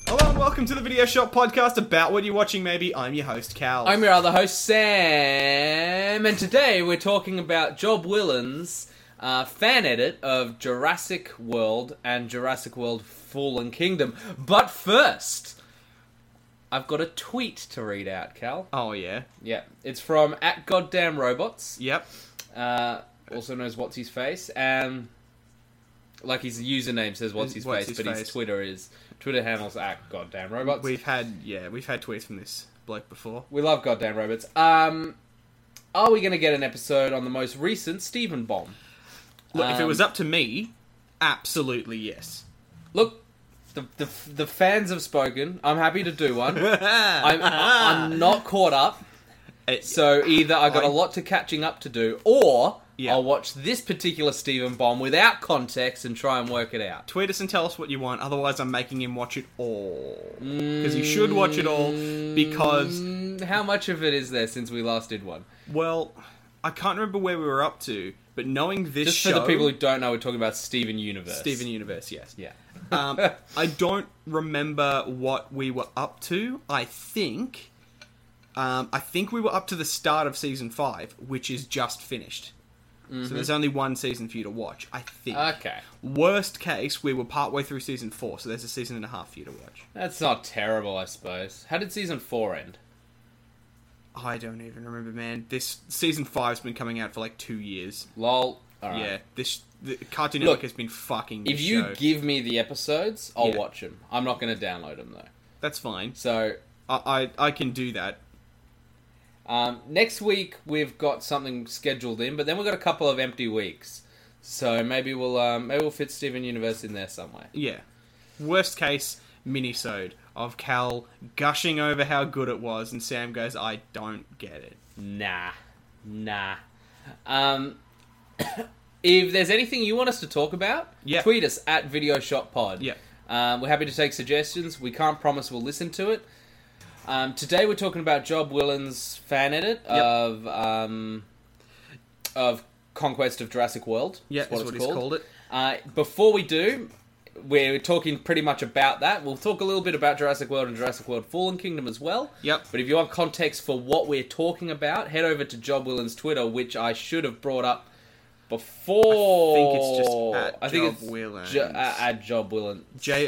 Hello and welcome to the Video Shop Podcast about what you're watching maybe. I'm your host, Cal. I'm your other host, Sam, and today we're talking about Job Willen's fan edit of Jurassic World and Jurassic World Fallen Kingdom. But first, I've got a tweet to read out, Cal. Oh, yeah? Yeah, it's from @GoddamnRobots. Yep. Also knows What's His Face, and like his username says What's His Face, but his Twitter handle's @GoddamnRobots. We've had tweets from this bloke before. We love Goddamn Robots. Are we going to get an episode on the most recent Stephen Bomb? Look, if it was up to me, absolutely yes. Look, the fans have spoken. I'm happy to do one. I'm not caught up. So either I got a lot to catching up to do, or I'll watch this particular Stephen Bomb without context and try and work it out. Tweet us and tell us what you want, otherwise I'm making him watch it all. Because you should watch it all, because... How much of it is there since we last did one? Well, I can't remember where we were up to, but knowing this Just show... for the people who don't know, we're talking about Steven Universe. Steven Universe, yes. Yeah. I don't remember what we were up to. I think we were up to the start of Season 5, which is just finished. Mm-hmm. So there's only one season for you to watch, I think. Okay. Worst case, we were partway through Season 4, so there's a season and a half for you to watch. That's not terrible, I suppose. How did Season 4 end? I don't even remember, man. This Season 5's been coming out for like 2 years. Lol. Alright. Yeah, the Cartoon Network has been fucking this If you show. give me the episodes, I'll watch them. I'm not going to download them, though. That's fine. So... I can do that. Next week, we've got something scheduled in, but then we've got a couple of empty weeks. So maybe we'll fit Steven Universe in there somewhere. Yeah. Worst case, minisode of Cal gushing over how good it was, and Sam goes, I don't get it. Nah. If there's anything you want us to talk about, tweet us @VideoShopPod. Yeah. We're happy to take suggestions. We can't promise we'll listen to it. Today we're talking about Job Willen's fan edit of Conquest of Jurassic World. Yeah, that's what he's called it. Before we do, we're talking pretty much about that. We'll talk a little bit about Jurassic World and Jurassic World Fallen Kingdom as well. Yep. But if you want context for what we're talking about, head over to Job Willen's Twitter, which I should have brought up before. I think it's just @JobWillen. Job Willen.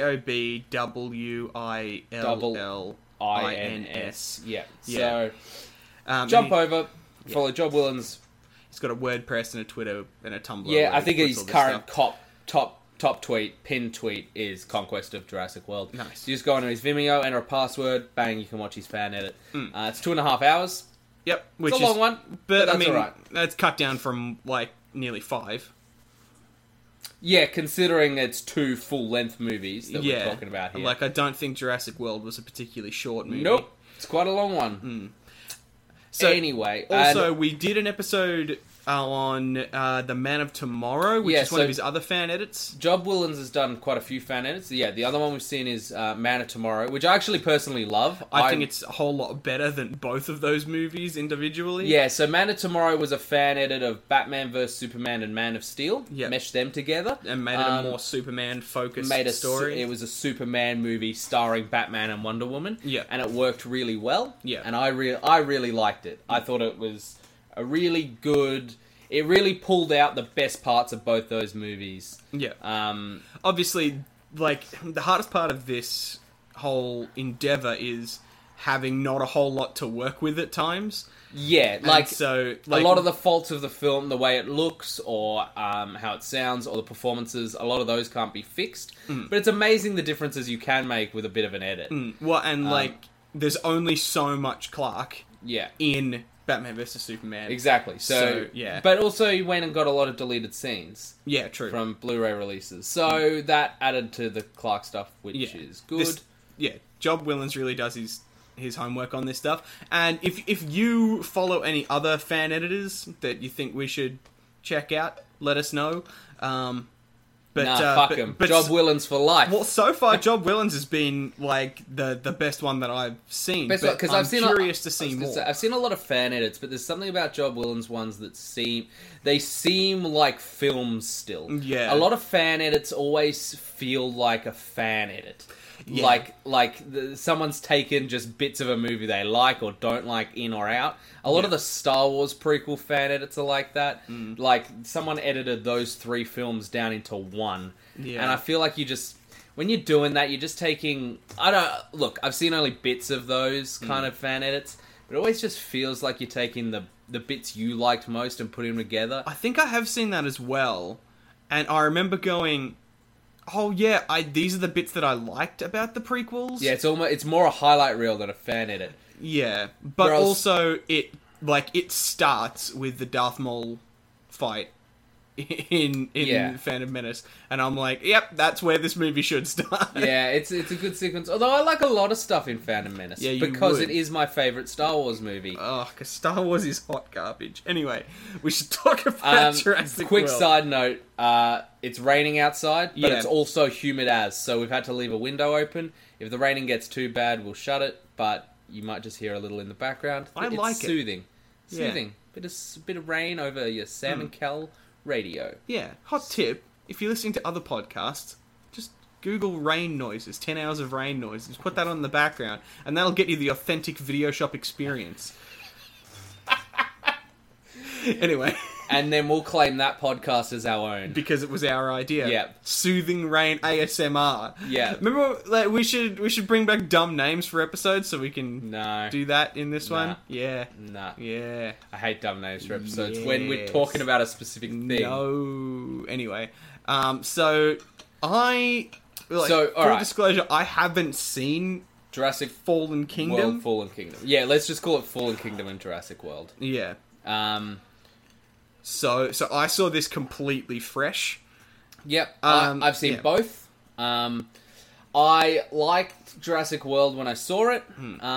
JobWillins. Yeah. So, jump jump over, follow Job Willen's. He's got a WordPress and a Twitter and a Tumblr. Yeah, I think his current top tweet, pinned tweet, is Conquest of Jurassic World. Nice. So you just go onto his Vimeo, enter a password, bang, you can watch his fan edit. It's 2.5 hours. Yep. Which It's a long one, but that's alright. That's cut down from, like, nearly 5. Yeah, considering it's 2 full-length movies that we're talking about here. Like, I don't think Jurassic World was a particularly short movie. Nope. It's quite a long one. So, anyway. Also, we did an episode on The Man of Tomorrow, which is one of his other fan edits. Job Willen's has done quite a few fan edits. Yeah, the other one we've seen is Man of Tomorrow, which I actually personally love. I think it's a whole lot better than both of those movies individually. Yeah, so Man of Tomorrow was a fan edit of Batman vs. Superman and Man of Steel. Yep. Meshed them together. And made it a more Superman-focused story. It was a Superman movie starring Batman and Wonder Woman. Yeah. And it worked really well. Yeah. And I really liked it. I thought it was a really good... It really pulled out the best parts of both those movies. Yeah. Obviously, like, the hardest part of this whole endeavour is having not a whole lot to work with at times. Yeah, A lot of the faults of the film, the way it looks, or how it sounds, or the performances, a lot of those can't be fixed. But it's amazing the differences you can make with a bit of an edit. Well, and, there's only so much Clark in Batman vs. Superman. Exactly. So, yeah. But also you went and got a lot of deleted scenes. Yeah, true. From Blu-ray releases. So that added to the Clark stuff, which is good. Job Willens really does his homework on this stuff. And if you follow any other fan editors that you think we should check out, let us know. But But, fuck him. Job Willens for life. Well, so far, Job Willens has been like the best one that I've seen. Because I'm curious to see more. I've seen a lot of fan edits, but there's something about Job Willens ones that seem like films still. Yeah. A lot of fan edits always feel like a fan edit. Yeah. Someone's taken just bits of a movie they like or don't like in or out. A lot of the Star Wars prequel fan edits are like that. Like, someone edited those 3 films down into one. Yeah. And I feel like when you're doing that, you're just taking... I've seen only bits of those kind of fan edits, but it always just feels like you're taking the bits you liked most and putting them together. I think I have seen that as well. And I remember going... Oh yeah, these are the bits that I liked about the prequels. Yeah, it's more a highlight reel than a fan edit. Yeah, but also it starts with the Darth Maul fight in Phantom Menace, and I'm like, yep, that's where this movie should start. Yeah, it's a good sequence. Although I like a lot of stuff in Phantom Menace because it is my favorite Star Wars movie. Oh, because Star Wars is hot garbage. Anyway, we should talk about Jurassic Quick World. side note: it's raining outside, but it's also humid so we've had to leave a window open. If the raining gets too bad, we'll shut it, but you might just hear a little in the background. It's soothing. Bit of rain over your Sam and Cal radio. Yeah, hot tip, if you're listening to other podcasts, just Google rain noises, 10 hours of rain noises, put that on the background, and that'll get you the authentic video shop experience. Anyway. And then we'll claim that podcast as our own. Because it was our idea. Yeah. Soothing rain ASMR. Yeah. Remember, like, we should bring back dumb names for episodes so we can do that in this one? Yeah. Nah. Yeah. I hate dumb names for episodes when we're talking about a specific thing. No. Anyway. Full disclosure, I haven't seen Jurassic Fallen Kingdom. Fallen Kingdom. Yeah, let's just call it Fallen Kingdom and Jurassic World. Yeah. So I saw this completely fresh. Yep, I've seen both. I liked Jurassic World when I saw it.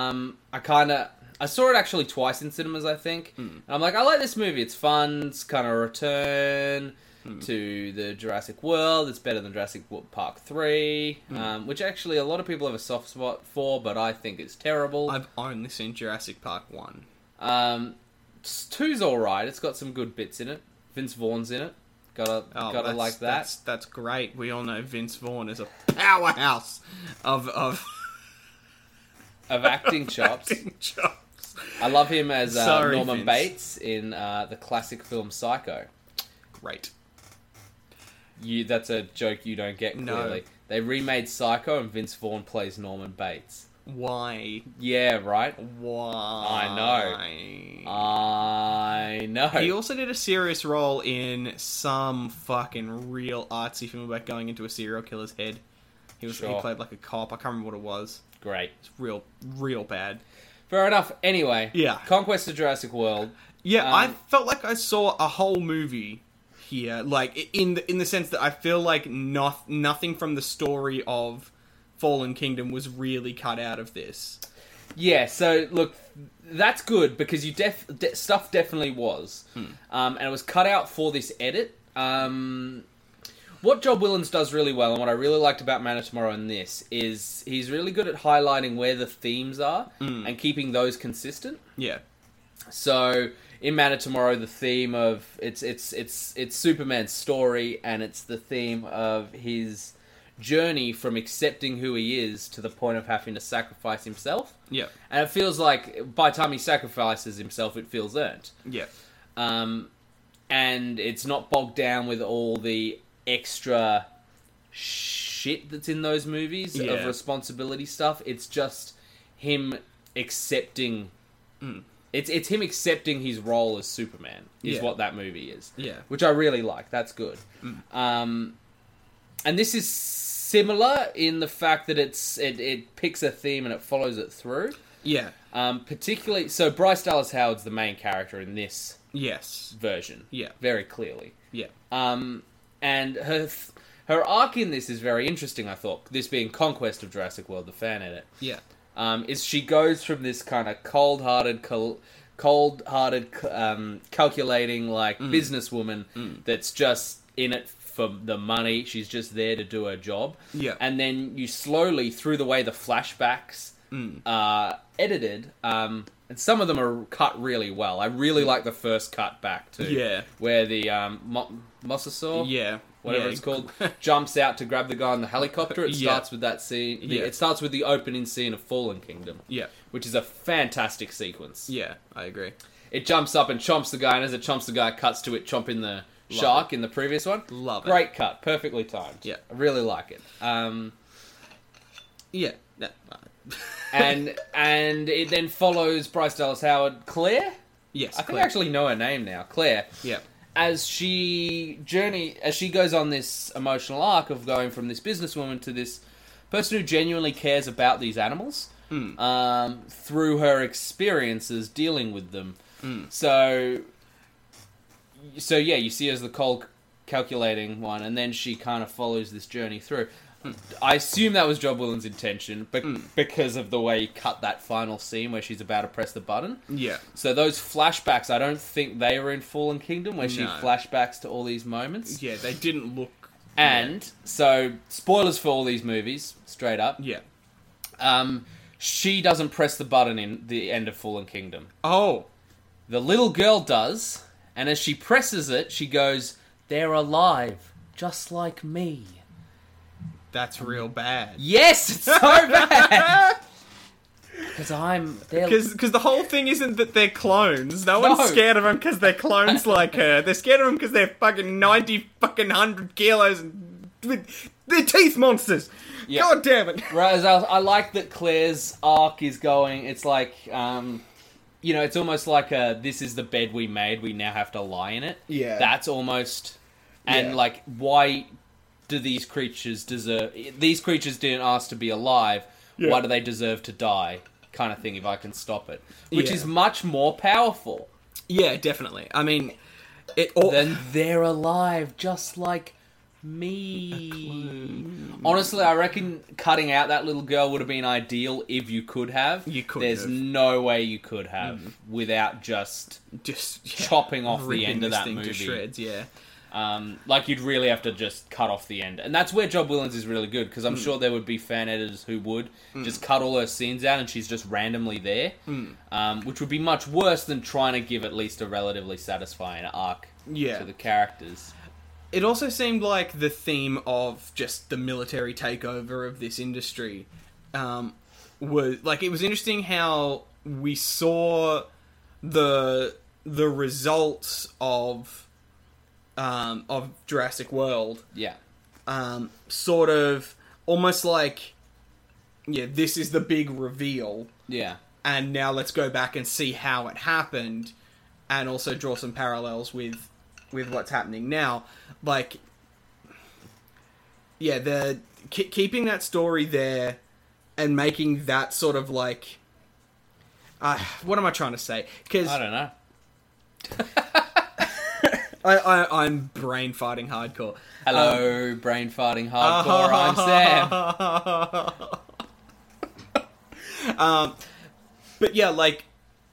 I saw it actually twice in cinemas, I think. And I'm like, I like this movie. It's fun. It's kind of a return to the Jurassic World. It's better than Jurassic Park 3, which actually a lot of people have a soft spot for, but I think it's terrible. I've only seen Jurassic Park 1. 2's alright. It's got some good bits in it. Vince Vaughn's in it. Gotta like that. That's great. We all know Vince Vaughn is a powerhouse of acting chops. I love him as Norman Bates in the classic film Psycho. Great. That's a joke you don't get clearly. No. They remade Psycho and Vince Vaughn plays Norman Bates. Why? Yeah, right? Why? I know. He also did a serious role in some fucking real artsy film about going into a serial killer's head. He played like a cop. I can't remember what it was. Great. It's real bad. Fair enough. Anyway. Yeah. Conquest of Jurassic World. Yeah, I felt like I saw a whole movie here. Like, in the sense that I feel like nothing from the story of Fallen Kingdom was really cut out of this. Yeah, so look, that's good because stuff definitely was, and it was cut out for this edit. What Job Willens does really well, and what I really liked about Man of Tomorrow in this, is he's really good at highlighting where the themes are and keeping those consistent. Yeah. So in Man of Tomorrow, the theme of it's Superman's story, and it's the theme of his journey from accepting who he is to the point of having to sacrifice himself. Yeah. And it feels like by the time he sacrifices himself, it feels earned. Yeah. And it's not bogged down with all the extra shit that's in those movies of responsibility stuff. It's just him accepting... It's him accepting his role as Superman, is what that movie is. Yeah. Which I really like. That's good. And this is similar in the fact that it picks a theme and it follows it through. Yeah. Particularly, so Bryce Dallas Howard's the main character in this version. Yeah. Very clearly. Yeah. And her arc in this is very interesting, I thought. This being Conquest of Jurassic World, the fan edit. Yeah. Is she goes from this kind of cold-hearted, calculating, like, businesswoman that's just in it for the money. She's just there to do her job. Yeah. And then you slowly, through the way the flashbacks are edited, and some of them are cut really well. I really like the first cut back too. Yeah. Where the Mosasaur, whatever it's called, jumps out to grab the guy on the helicopter. It starts with that scene. It starts with the opening scene of Fallen Kingdom. Yeah. Which is a fantastic sequence. Yeah, I agree. It jumps up and chomps the guy, and as it chomps the guy, it cuts to it chomping the shark in the previous one. Love it. Great cut. Perfectly timed. Yeah. I really like it. Yeah. And it then follows Bryce Dallas Howard, Claire? Yes, I think I actually know her name now. Claire. Yeah. As she goes on this emotional arc of going from this businesswoman to this person who genuinely cares about these animals through her experiences dealing with them. So yeah, you see her as the cold, calculating one, and then she kind of follows this journey through. I assume that was Job Willen's intention, but because of the way he cut that final scene where she's about to press the button. Yeah. So those flashbacks, I don't think they were in Fallen Kingdom, where she flashbacks to all these moments. Yeah, they didn't look... And, so, spoilers for all these movies, straight up. Yeah. She doesn't press the button in the end of Fallen Kingdom. Oh. The little girl does, and as she presses it, she goes, "They're alive, just like me." That's real bad. Yes, it's so bad. Because Because the whole thing isn't that they're clones. No one's scared of them because they're clones like her. They're scared of them because they're fucking 100 kilos and with they're teeth monsters. Yeah. God damn it. Whereas I like that Claire's arc is going. It's like, it's almost like this is the bed we made. We now have to lie in it. Yeah. That's almost, and like, why do these creatures deserve? These creatures didn't ask to be alive. Yeah. Why do they deserve to die? Kind of thing. If I can stop it, which is much more powerful. Yeah, definitely. I mean, then they're alive, just like me. Honestly, I reckon cutting out that little girl would have been ideal if you could have. You could. There's no way you could have without just chopping off the end of that movie to shreds. Yeah. Like you'd really have to just cut off the end, and that's where Job Willens is really good, because I'm sure there would be fan editors who would just cut all her scenes out and she's just randomly there, which would be much worse than trying to give at least a relatively satisfying arc to the characters. It also seemed like the theme of just the military takeover of this industry was like, it was interesting how we saw the results of Jurassic World. Yeah. Sort of almost like, this is the big reveal. Yeah. And now let's go back and see how it happened, and also draw some parallels with what's happening now. Like, keeping that story there and making that sort of like, what am I trying to say? 'Cause I don't know. I'm brain farting hardcore. Hello, brain farting hardcore. I'm Sam. But yeah, like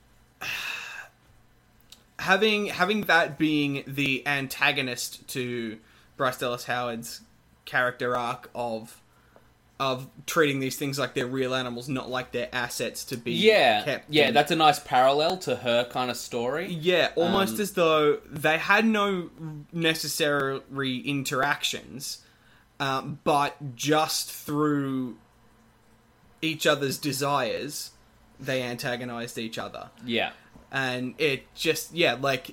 having that being the antagonist to Bryce Dallas Howard's character arc of treating these things like they're real animals, not like they're assets to be kept. Yeah, that's a nice parallel to her kind of story. Yeah, almost as though they had no necessary interactions, but just through each other's desires, they antagonized each other. Yeah. And it just, it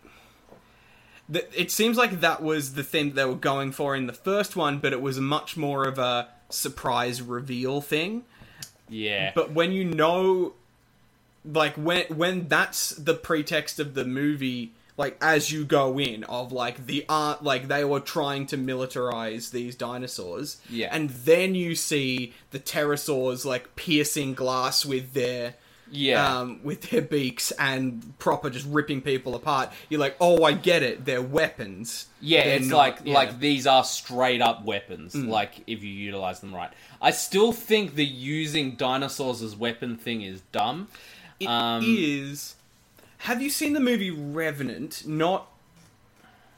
seems like that was the thing that they were going for in the first one, but it was much more of a surprise reveal thing. Yeah. But when you know, like, when that's the pretext of the movie, like, as you go in, of, like, the art, like, they were trying to militarize these dinosaurs. Yeah. And then you see the pterosaurs, like, piercing glass with their beaks and proper just ripping people apart. You're like, oh, I get it. They're weapons. Yeah, it's not, like these are straight up weapons. Like if you utilize them right. I still think the using dinosaurs as weapon thing is dumb. It is. Have you seen the movie Revenant? Not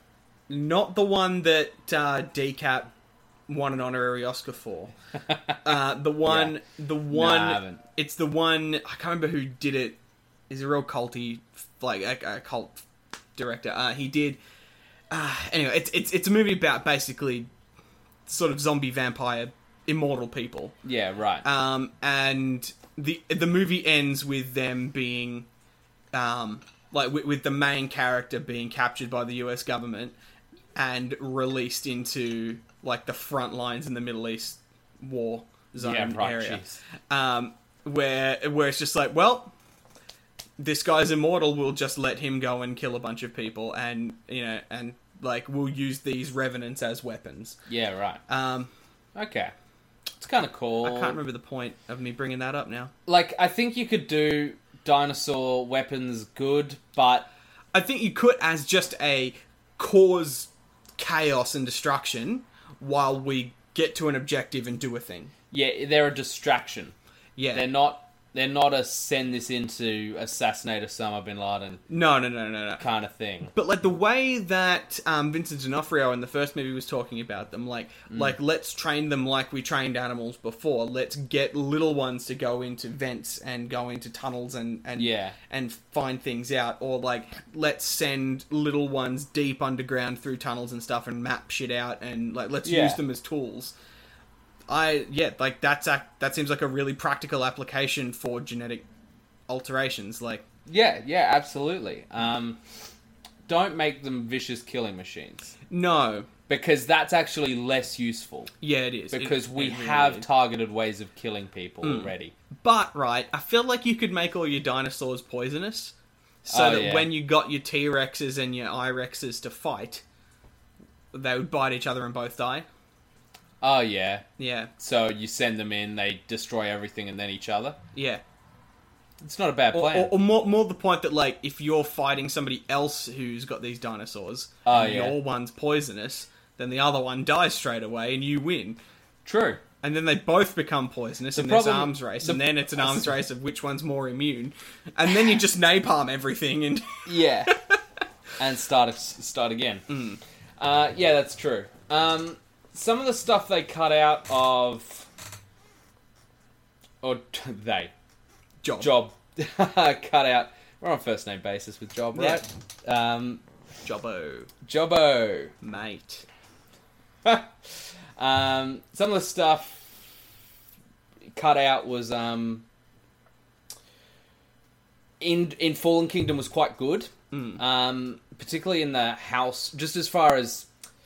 Not the one that Decap won an honorary Oscar for. The one. I haven't. It's the one. I can't remember who did it. He's a real culty, like a cult director. He did. Anyway, it's a movie about basically sort of zombie vampire immortal people. Yeah, right. And the movie ends with them being, with the main character being captured by the US government and released into like the front lines in the Middle East war zone area. Where it's just like, well, this guy's immortal. We'll just let him go and kill a bunch of people, and we'll use these revenants as weapons. Yeah, right. Okay. It's kind of cool. I can't remember the point of me bringing that up now. Like, I think you could do dinosaur weapons good, but I think you could as just a cause chaos and destruction while we get to an objective and do a thing. Yeah, they're a distraction. Yeah. They're not a send this in to assassinate Osama bin Laden No. kind of thing. But like the way that Vincent D'Onofrio in the first movie was talking about them, like let's train them like we trained animals before. Let's get little ones to go into vents and go into tunnels and find things out, or like let's send little ones deep underground through tunnels and stuff and map shit out, and like let's use them as tools. That seems like a really practical application for genetic alterations. Like, yeah, absolutely. Don't make them vicious killing machines. No, because that's actually less useful. Yeah, it is. Because we really have is. Targeted ways of killing people already. But right, I feel like you could make all your dinosaurs poisonous, so that when you got your T-Rexes and your I-Rexes to fight, they would bite each other and both die. Oh, yeah. Yeah. So you send them in, they destroy everything and then each other? Yeah. It's not a bad plan. Or more the point that, like, if you're fighting somebody else who's got these dinosaurs, and your one's poisonous, then the other one dies straight away and you win. True. And then they both become poisonous in this arms race, and then it's an arms race of which one's more immune. And then you just napalm everything and... Yeah. And start again. Yeah, that's true. Some of the stuff they cut out of... Or Job cut out... We're on first name basis with Job, right? Yeah. Jobbo. Mate. Some of the stuff cut out was... In Fallen Kingdom was quite good. Particularly in the house, just as far as...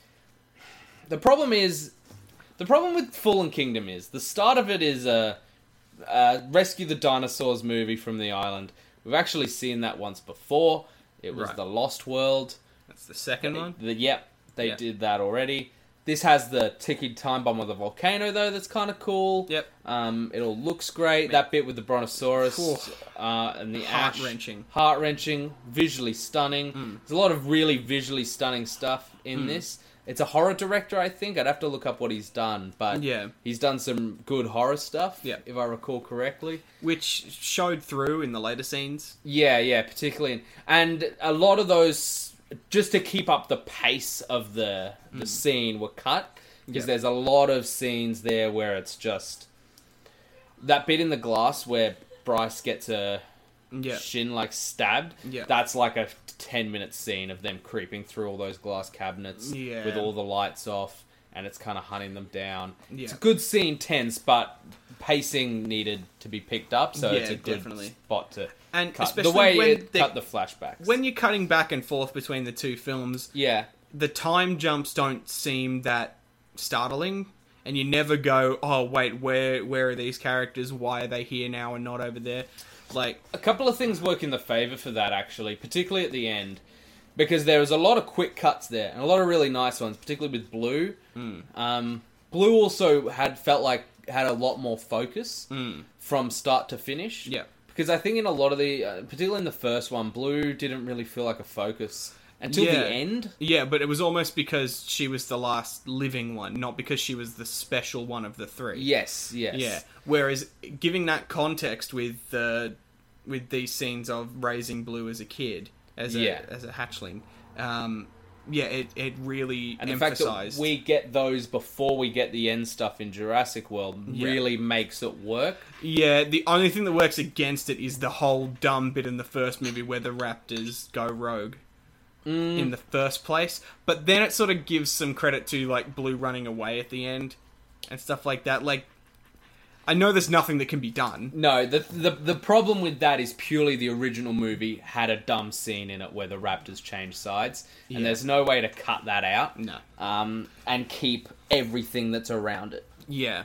The problem with Fallen Kingdom is, the start of it is a Rescue the Dinosaurs movie from the island. We've actually seen that once before. It was The Lost World. That's the second one? They did that already. This has the ticking time bomb of the volcano, though, that's kind of cool. Yep. It all looks great. That bit with the Brontosaurus and the ash. Heart-wrenching. Visually stunning. There's a lot of really visually stunning stuff in this. It's a horror director, I think. I'd have to look up what he's done, but he's done some good horror stuff, if I recall correctly. Which showed through in the later scenes. Yeah, particularly. And a lot of those, just to keep up the pace of the scene, were cut. Because there's a lot of scenes there where it's just... That bit in the glass where Bryce gets a shin, like, stabbed, that's like a 10-minute scene of them creeping through all those glass cabinets with all the lights off, and it's kind of hunting them down. It's a good scene, tense, but pacing needed to be picked up, so it's a good spot to cut. Especially the way when it cut the flashbacks. When you're cutting back and forth between the two films, the time jumps don't seem that startling, and you never go, oh wait, where are these characters? Why are they here now and not over there? Like, a couple of things work in the favour for that, actually, particularly at the end, because there was a lot of quick cuts there, and a lot of really nice ones, particularly with Blue. Blue also had a lot more focus from start to finish. Yeah. Because I think in a lot of the, particularly in the first one, Blue didn't really feel like a focus until the end. Yeah, but it was almost because she was the last living one, not because she was the special one of the three. Yes. Yeah. Whereas giving that context with these scenes of raising Blue as a kid, as a hatchling, it really And the fact that emphasized. we get those before we get the end stuff in Jurassic World really makes it work. Yeah, the only thing that works against it is the whole dumb bit in the first movie where the raptors go rogue in the first place. But then it sort of gives some credit to, like, Blue running away at the end and stuff like that. Like, I know there's nothing that can be done. No, the problem with that is purely the original movie had a dumb scene in it where the raptors changed sides, and there's no way to cut that out. No. And keep everything that's around it. Yeah.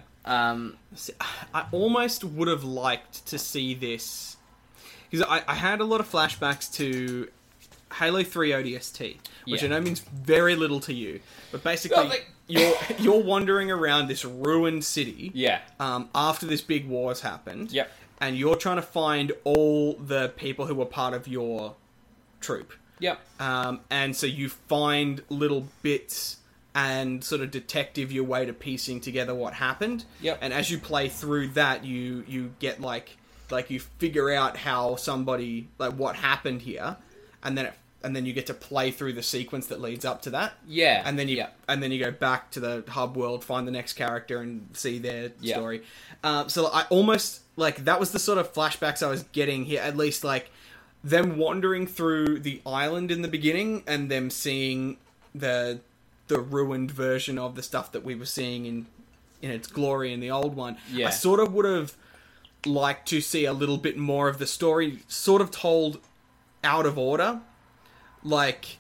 I almost would have liked to see this, because I had a lot of flashbacks to Halo 3 ODST, which I know means very little to you, but basically you're wandering around this ruined city after this big war has happened, and you're trying to find all the people who were part of your troop. And so you find little bits and sort of detective your way to piecing together what happened. And as you play through that, you get like you figure out how somebody, like, what happened here, and then you get to play through the sequence that leads up to that. And then you go back to the hub world, find the next character, and see their story. So I almost, like, that was the sort of flashbacks I was getting here. At least, like, them wandering through the island in the beginning and them seeing the ruined version of the stuff that we were seeing in its glory in the old one. I sort of would have liked to see a little bit more of the story sort of told out of order. Like,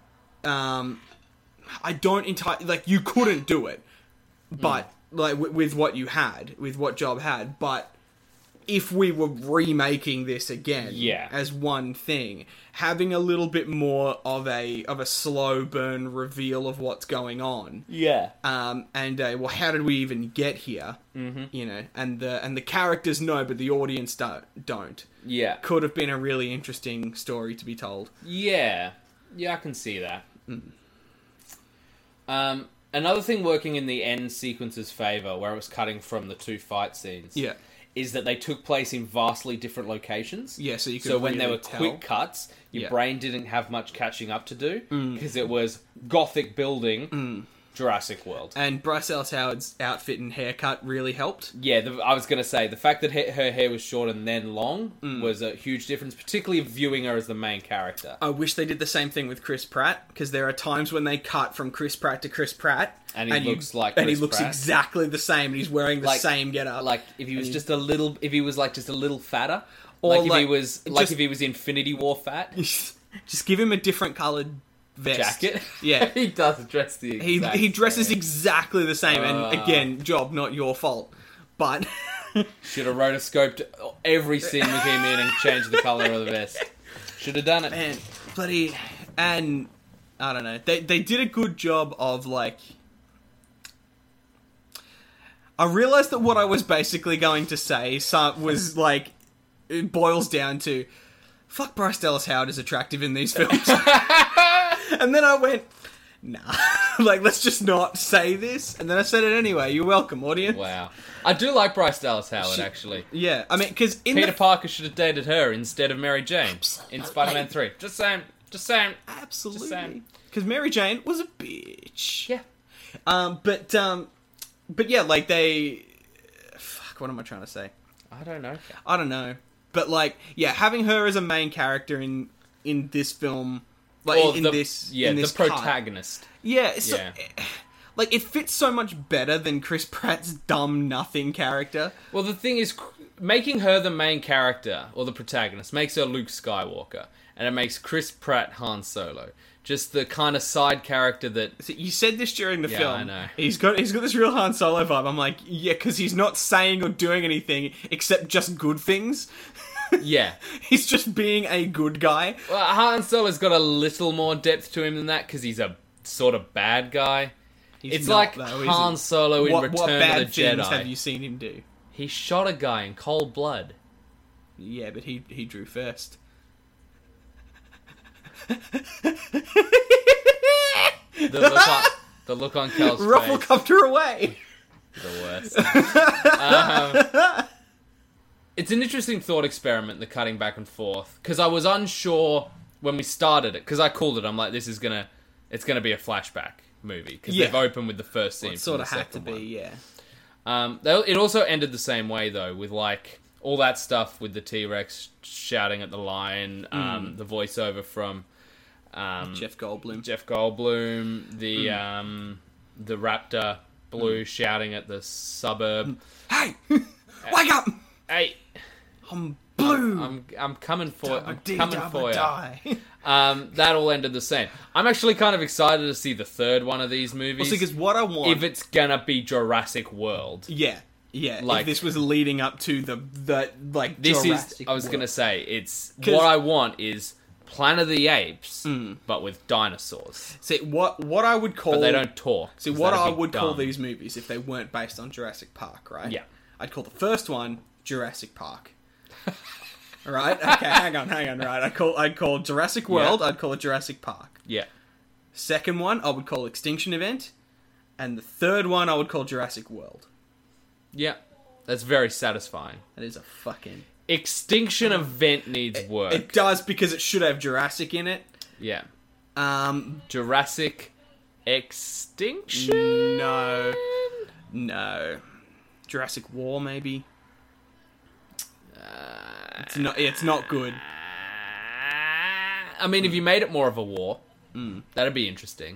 I don't entirely, like, you couldn't do it, but, like, with what you had, with what Job had, but if we were remaking this again as one thing, having a little bit more of a slow burn reveal of what's going on. And well, how did we even get here? You know, and the characters know, but the audience don't. Could have been a really interesting story to be told. Yeah, I can see that. Another thing working in the end sequence's favour, where it was cutting from the two fight scenes, is that they took place in vastly different locations. So you could when really there were tell. quick cuts, your brain didn't have much catching up to do, because it was Gothic building, Jurassic World. And Bryce Dallas Howard's outfit and haircut really helped. I was going to say, the fact that her hair was short and then long was a huge difference, particularly viewing her as the main character. I wish they did the same thing with Chris Pratt, because there are times when they cut from Chris Pratt to Chris Pratt, and he looks like Chris and he looks Pratt. Exactly the same, and he's wearing the same getup. Like if he was just a little fatter, or if he was Infinity War fat, just give him a different coloured vest. Jacket. Yeah. He does dress the exact he dresses same. exactly the same, and again, Job, not your fault, but should have rotoscoped every scene with him in and changed the colour of the vest. Should have done it. Man, bloody, and I don't know, they did a good job of, like, I realised that what I was basically going to say was, like, it boils down to, fuck, Bryce Dallas Howard is attractive in these films. And then I went, nah, like, let's just not say this. And then I said it anyway. You're welcome, audience. Wow. I do like Bryce Dallas Howard, actually. Yeah, I mean, because Peter Parker should have dated her instead of Mary Jane in Spider-Man 3. Just saying. Absolutely. Because Mary Jane was a bitch. Yeah. But yeah, like, they... Fuck, what am I trying to say? I don't know. But, like, yeah, having her as a main character in this film... Like, in this the protagonist. Cut. Yeah, so, like, it fits so much better than Chris Pratt's dumb nothing character. Well, the thing is, making her the main character, or the protagonist, makes her Luke Skywalker. And it makes Chris Pratt Han Solo. Just the kind of side character that... So you said this during the film. I know. He's got this real Han Solo vibe. I'm like, yeah, because he's not saying or doing anything except just good things. Yeah. He's just being a good guy. Well, Han Solo's got a little more depth to him than that, because he's a sort of bad guy. It's like Han Solo in Return of the Jedi. What bad things have you seen him do? He shot a guy in cold blood. Yeah, but he drew first. The look on Kel's face. Rufflecopter away. The worst. It's an interesting thought experiment, the cutting back and forth, because I was unsure when we started it, because I called it. I'm like, this is gonna it's going to be a flashback movie because Yeah. they've opened with the first scene. It sort from of the had to second be, yeah. one. It also ended the same way though, with like all that stuff with the T-Rex shouting at the lion, the voiceover from Jeff Goldblum. Jeff Goldblum, the raptor Blue shouting at the suburb. Hey, wake up! Hey, I'm blue. I'm coming for I'm Dabba-dee, coming for you. dabba-die. That all ended the same. I'm actually kind of excited to see the third one of these movies. Because what I want, if it's gonna be Jurassic World. yeah, Like- if this was leading up to the like This Jurassic is, I was World. gonna say, it's 'Cause- what I want is Planet of the Apes, but with dinosaurs. See what I would call But they don't talk. See 'cause what that'd I be would call dumb. these movies if they weren't based on Jurassic Park, right? Yeah. I'd call the first one Jurassic Park. All right. Okay. Hang on. Right. I'd call Jurassic World. Yeah. I'd call it Jurassic Park. Yeah. Second one I would call Extinction Event, and the third one I would call Jurassic World. Yeah. That's very satisfying. That is a fucking. Extinction Event needs work. It does because it should have Jurassic in it. Yeah. Um. Jurassic Extinction? No. Jurassic War maybe. It's not good. I mean, if you made it more of a war, that'd be interesting.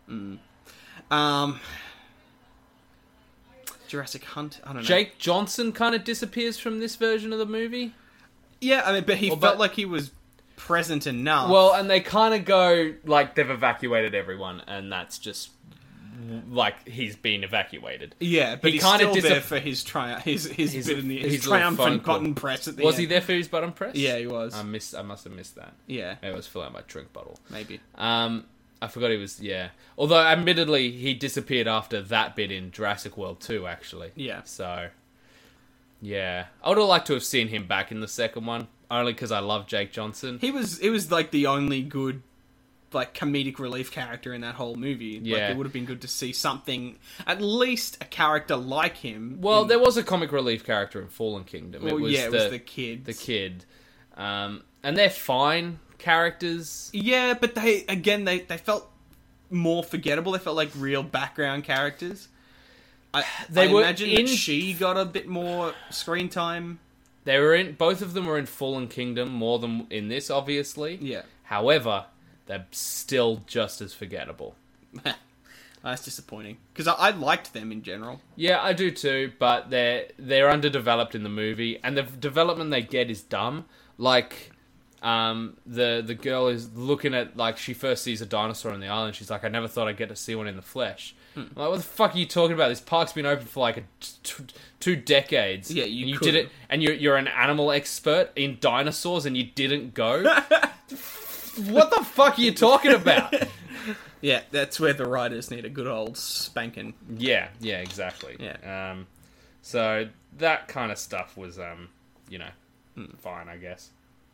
Jurassic Hunt. I don't know. Jake Johnson kind of disappears from this version of the movie. Yeah, I mean, but he Well, felt but- like he was present enough. Well, and they kind of go like they've evacuated everyone, and that's just like he's been evacuated. yeah, but he he's kinda still there disap- for his bit in the his his little phone triumphant call. button press at the Was end. he there for his button press? Yeah, he was. I must have missed that. Yeah, Maybe I was filling out my drink bottle. maybe. I forgot he was. Yeah, although admittedly he disappeared after that bit in Jurassic World 2, actually. Yeah. So, yeah, I would have liked to have seen him back in the second one, only because I love Jake Johnson. It was like the only good, like, comedic relief character in that whole movie. Yeah. Like, it would have been good to see something, at least a character like him. Well, in- there was a comic relief character in Fallen Kingdom. Well, it was it was the kid. the kid, and they're fine characters. Yeah, but they felt more forgettable. They felt like real background characters. I were imagine in- that she got a bit more screen time. They were in both of them were in Fallen Kingdom more than in this, obviously. Yeah. However, they're still just as forgettable. That's disappointing. Because I liked them in general. Yeah, I do too, but they're underdeveloped in the movie, and the development they get is dumb. Like, the girl is looking at, like, she first sees a dinosaur on the island. She's like, I never thought I'd get to see one in the flesh. I'm like, what the fuck are you talking about? This park's been open for like 2 decades. Yeah, and you could. did it, and you're an animal expert in dinosaurs, and you didn't go. What the fuck are you talking about? Yeah, that's where the writers need a good old spanking. Yeah, exactly. Yeah. So that kind of stuff was, fine, I guess.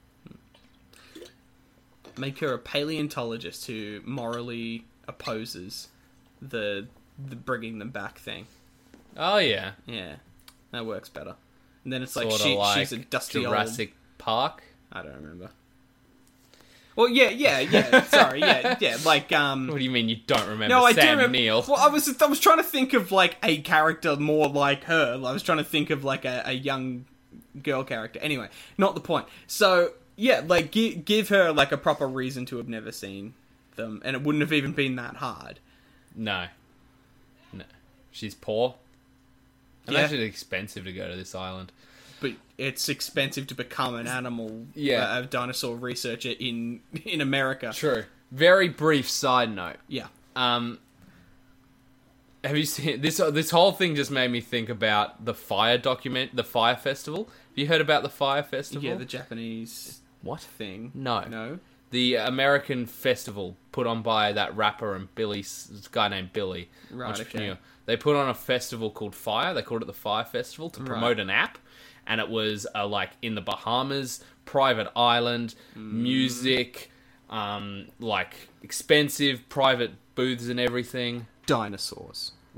Make her a paleontologist who morally opposes the bringing them back thing. Oh yeah, Yeah, that works better. And then it's like, Sorta like she's a dusty Jurassic Park. old... I don't remember. Well, yeah. Sorry, yeah. Like, What do you mean you don't remember no, I do Sam remember. Neill? Well, I was trying to think of like a character more like her. I was trying to think of like a young girl character. Anyway, not the point. So yeah, like give her like a proper reason to have never seen them, and it wouldn't have even been that hard. No. She's poor. Yeah. Imagine it's expensive to go to this island. But it's expensive to become an animal, Yeah. a dinosaur researcher in America. True. Very brief side note. Yeah. Have you seen this? This whole thing just made me think about the Fire Festival. Have you heard about the Fire Festival? Yeah, the Japanese What? thing. No. No? The American festival put on by that rapper and this guy named Billy, Right, entrepreneur. okay. They put on a festival called Fire. They called it the Fire Festival to promote an app, and it was like in the Bahamas, private island, music, like expensive private booths and everything. Dinosaurs. Wait,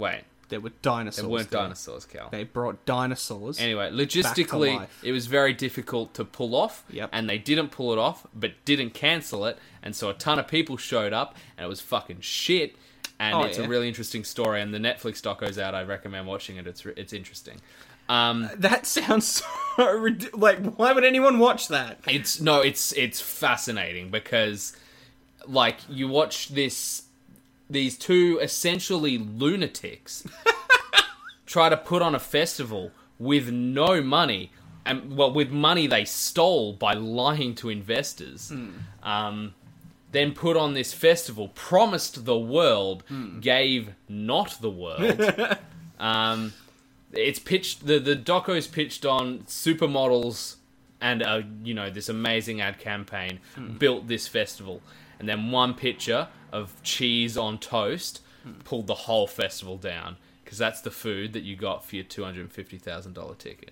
There were dinosaurs. There weren't there. dinosaurs, Cal. They brought dinosaurs. Anyway, back to logistically, life. it was very difficult to pull off, Yep. and they didn't pull it off, but didn't cancel it, and so a ton of people showed up, and it was fucking shit, and it's a really interesting story, and the Netflix doco's out, I recommend watching it, it's interesting. That sounds so like, why would anyone watch that? It's fascinating, because, like, you watch these two essentially lunatics try to put on a festival with no money, and with money they stole by lying to investors. Then put on this festival, promised the world, gave not the world. It's pitched, the doco's pitched on supermodels and this amazing ad campaign built this festival, and then one picture of cheese on toast pulled the whole festival down, because that's the food that you got for your $250,000 ticket.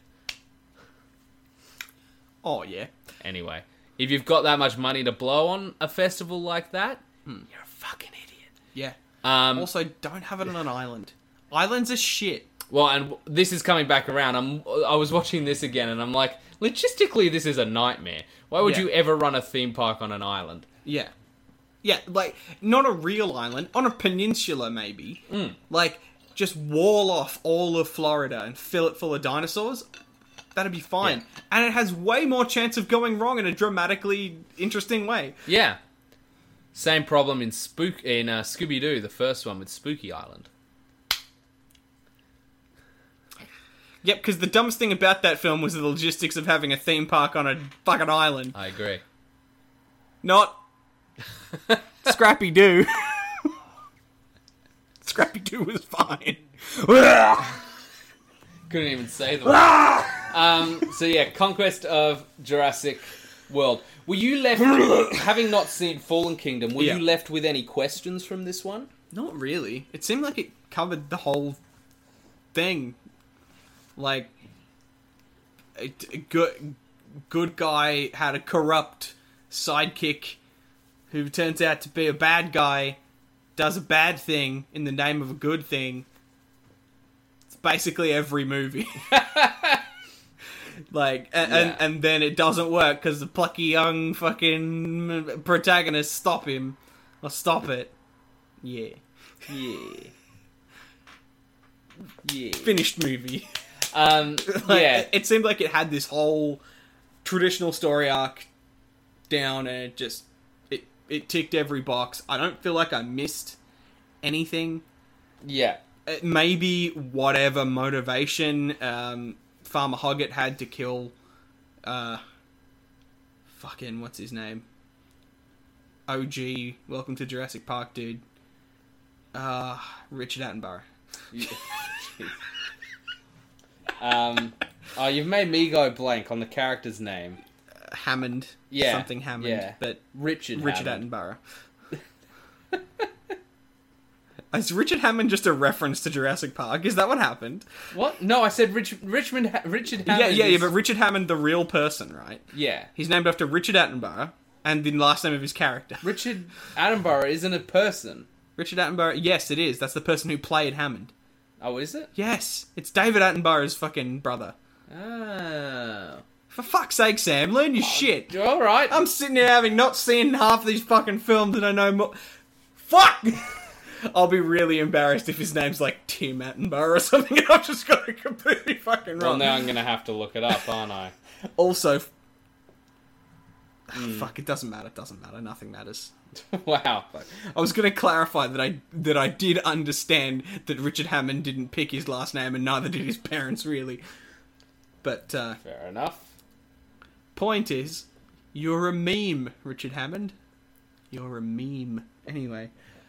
Oh, yeah. Anyway, if you've got that much money to blow on a festival like that, you're a fucking idiot. Yeah. Um, Also, don't have it on an island. Islands are shit. Well, and this is coming back around. I was watching this again, and I'm like, logistically, this is a nightmare. Why would you ever run a theme park on an island? Yeah. Yeah, like, not a real island. On a peninsula, maybe. Like, just wall off all of Florida and fill it full of dinosaurs. That'd be fine. Yeah. And it has way more chance of going wrong in a dramatically interesting way. Yeah. Same problem in Scooby-Doo, the first one with Spooky Island. Yep, because the dumbest thing about that film was the logistics of having a theme park on a fucking island. I agree. Not Scrappy-Doo. Scrappy-Doo was fine. Couldn't even say the word. So yeah, Conquest of Jurassic World. Were you left, having not seen Fallen Kingdom, were you left with any questions from this one? Not really. It seemed like it covered the whole thing. Like, a good guy had a corrupt sidekick who turns out to be a bad guy, does a bad thing in the name of a good thing. It's basically every movie. Like, and then it doesn't work because the plucky young fucking protagonists stop him. Or stop it. Yeah. Yeah. Finished movie. It seemed like it had this whole traditional story arc down, and it just it ticked every box. I don't feel like I missed anything. Yeah. Maybe whatever motivation Farmer Hoggett had to kill fucking what's his name? OG Welcome to Jurassic Park dude. Richard Attenborough. You've made me go blank on the character's name. Hammond. Yeah. Something Hammond. Yeah. But Richard Hammond. Attenborough. Is Richard Hammond just a reference to Jurassic Park? Is that what happened? What? No, I said Richard Hammond. Yeah, but Richard Hammond, the real person, right? Yeah. He's named after Richard Attenborough, and the last name of his character. Richard Attenborough isn't a person. Richard Attenborough, yes, it is. That's the person who played Hammond. Oh, is it? Yes, it's David Attenborough's fucking brother. Oh. For fuck's sake, Sam, learn your shit. All right. I'm sitting here having not seen half of these fucking films and I know more. Fuck! I'll be really embarrassed if his name's like Tim Attenborough or something and I've just got it completely fucking wrong. Well, now I'm going to have to look it up, aren't I? Also, fuck, it doesn't matter, nothing matters. Wow. I was going to clarify that I did understand that Richard Hammond didn't pick his last name and neither did his parents really. But, Fair enough. Point is, you're a meme, Richard Hammond. You're a meme. Anyway.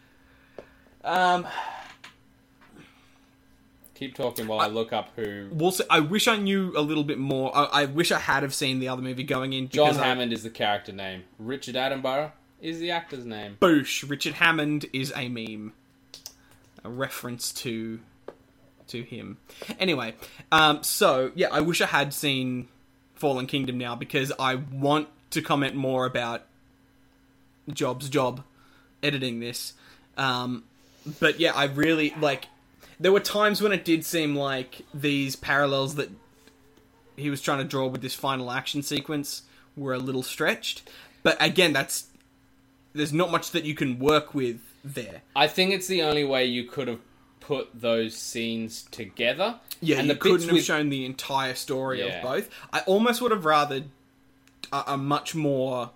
Keep talking while I look up who... I wish I knew a little bit more. I wish I had have seen the other movie going in. John Hammond is the character name. Richard Attenborough is the actor's name. Boosh. Richard Hammond is a meme. A reference to him. Anyway, so, yeah, I wish I had seen Fallen Kingdom now because I want to comment more about Job's job editing this. But yeah, I really, like, there were times when it did seem like these parallels that he was trying to draw with this final action sequence were a little stretched. But again, there's not much that you can work with there. I think it's the only way you could have put those scenes together. Yeah, and you the couldn't have with... shown the entire story Yeah. of both. I almost would have rather a much more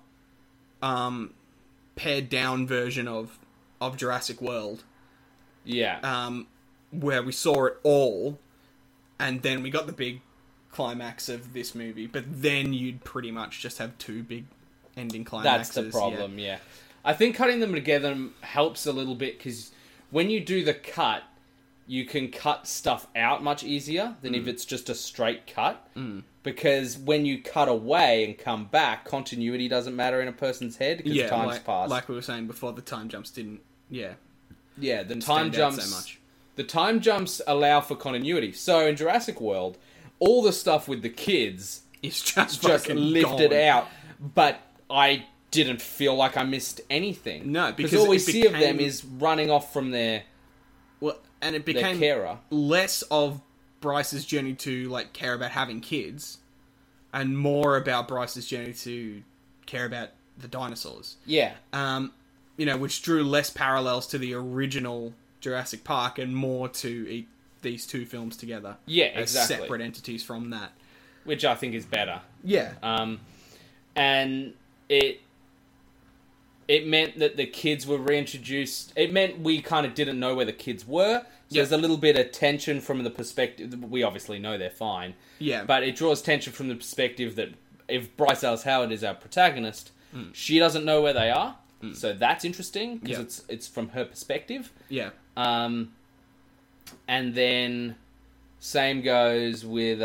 pared down version of Jurassic World. Yeah. Where we saw it all, and then we got the big climax of this movie, but then you'd pretty much just have two big ending climaxes. That's the problem, yeah. I think cutting them together helps a little bit, because when you do the cut, you can cut stuff out much easier than if it's just a straight cut. Because when you cut away and come back, continuity doesn't matter in a person's head, because time's passed. Like we were saying before, the time jumps didn't... Yeah, the time stand out jumps... so much. The time jumps allow for continuity. So in Jurassic World, all the stuff with the kids It's just lifted gone. out, but I didn't feel like I missed anything. No, because all we it see of them became- is running off from their Well, and it their became carer. less of Bryce's journey to like care about having kids, and more about Bryce's journey to care about the dinosaurs. Yeah. Which drew less parallels to the original Jurassic Park and more to these two films together. Yeah, as exactly. separate entities from that. Which I think is better. Yeah. And it meant that the kids were reintroduced. It meant we kind of didn't know where the kids were. So there's a little bit of tension from the perspective. We obviously know they're fine. Yeah. But it draws tension from the perspective that if Bryce Dallas Howard is our protagonist, she doesn't know where they are. So that's interesting, because it's from her perspective. Yeah. And then same goes with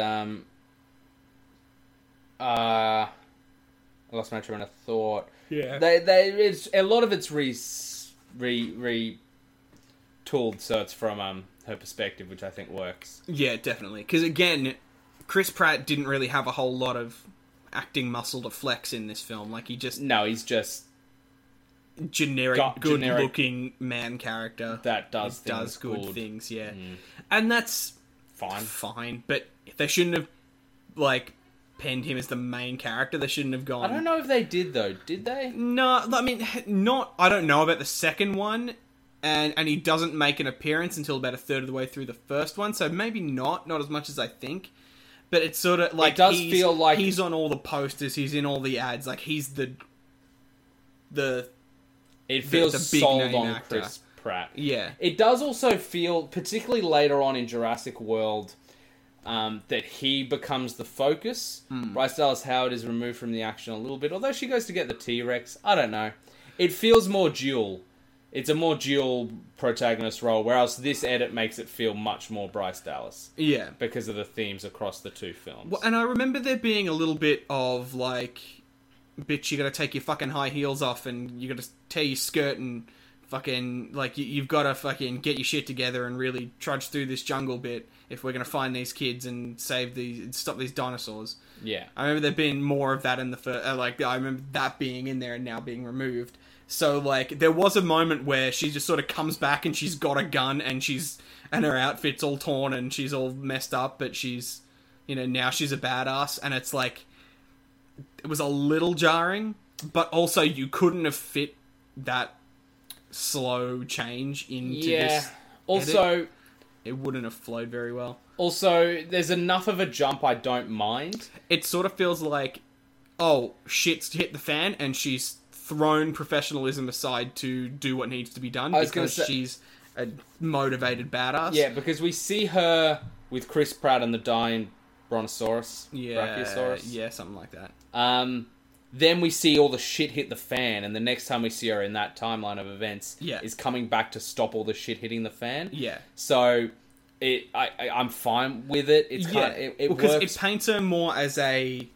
I lost my train of thought. Yeah. It's a lot of it's retooled, so it's from her perspective, which I think works. Yeah, definitely. Because again, Chris Pratt didn't really have a whole lot of acting muscle to flex in this film. Like he's just generic, good-looking man character that does good things. Yeah, and that's fine. But they shouldn't have penned him as the main character. They shouldn't have gone. I don't know if they did though. Did they? No, I mean, not. I don't know about the second one, and he doesn't make an appearance until about a third of the way through the first one. So maybe not as much as I think. But it's sort of like it does feel like he's on all the posters. He's in all the ads. Like he's the. It feels the big sold name on actor. Chris Pratt. Yeah. It does also feel, particularly later on in Jurassic World, that he becomes the focus. Bryce Dallas Howard is removed from the action a little bit, although she goes to get the T-Rex. I don't know. It feels more dual. It's a more dual protagonist role, whereas this edit makes it feel much more Bryce Dallas. Yeah. Because of the themes across the two films. Well, and I remember there being a little bit of bitch, you gotta take your fucking high heels off and you gotta tear your skirt and fucking, you've gotta fucking get your shit together and really trudge through this jungle bit if we're gonna find these kids and stop these dinosaurs. Yeah. I remember there being more of that in the first, I remember that being in there and now being removed. So, there was a moment where she just sort of comes back and she's got a gun and her outfit's all torn and she's all messed up, but she's, now she's a badass, and it's it was a little jarring, but also you couldn't have fit that slow change into this. Also, edit. It wouldn't have flowed very well. Also, there's enough of a jump I don't mind. It sort of feels like, oh, shit's hit the fan, and she's thrown professionalism aside to do what needs to be done because she's a motivated badass. Yeah, because we see her with Chris Pratt and the dying Brontosaurus. Brachiosaurus. Yeah, something like that. Then we see all the shit hit the fan, and the next time we see her in that timeline of events is coming back to stop all the shit hitting the fan. Yeah. So I'm fine with it. It's kind of, it because works. It paints her more as a